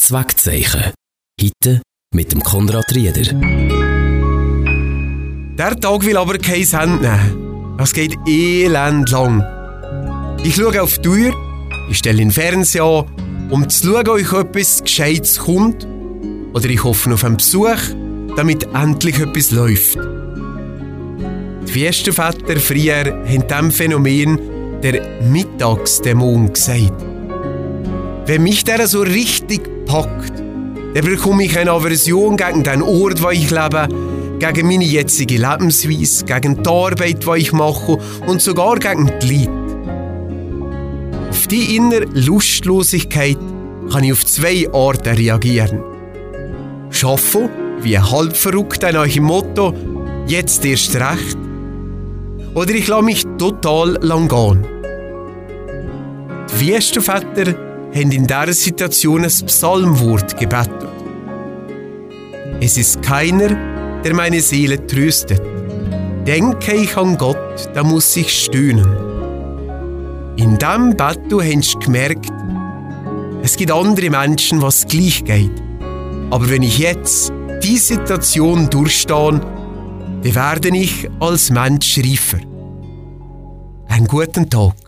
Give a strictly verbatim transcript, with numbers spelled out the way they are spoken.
Zweckzeichen. Heute mit dem Konrad Rieder. Der Tag will aber kein Ende nehmen. Das geht elend lang. Ich schaue auf die Uhr, ich stelle den Fernseher an, um zu schauen, ob euch etwas Gescheites kommt. Oder ich hoffe auf einen Besuch, damit endlich etwas läuft. Die Wiestenväter früher haben diesem Phänomen der Mittagsdämon gesagt. Wenn mich der so richtig packt, dann bekomme ich eine Aversion gegen den Ort, wo ich lebe, gegen meine jetzige Lebensweise, gegen die Arbeit, die ich mache und sogar gegen die Leute. Auf die innere Lustlosigkeit kann ich auf zwei Arten reagieren. Schaffen, wie halb verrückt nach dem Motto, jetzt erst recht. Oder ich lasse mich total lang gehen. Die Wiestenväter haben in dieser Situation ein Psalmwort gebetet. Es ist keiner, der meine Seele tröstet. Denke ich an Gott, da muss ich stöhnen. In diesem Bett hast du gemerkt, es gibt andere Menschen, was gleich geht. Aber wenn ich jetzt diese Situation durchstehe, dann werde ich als Mensch reifer. Einen guten Tag.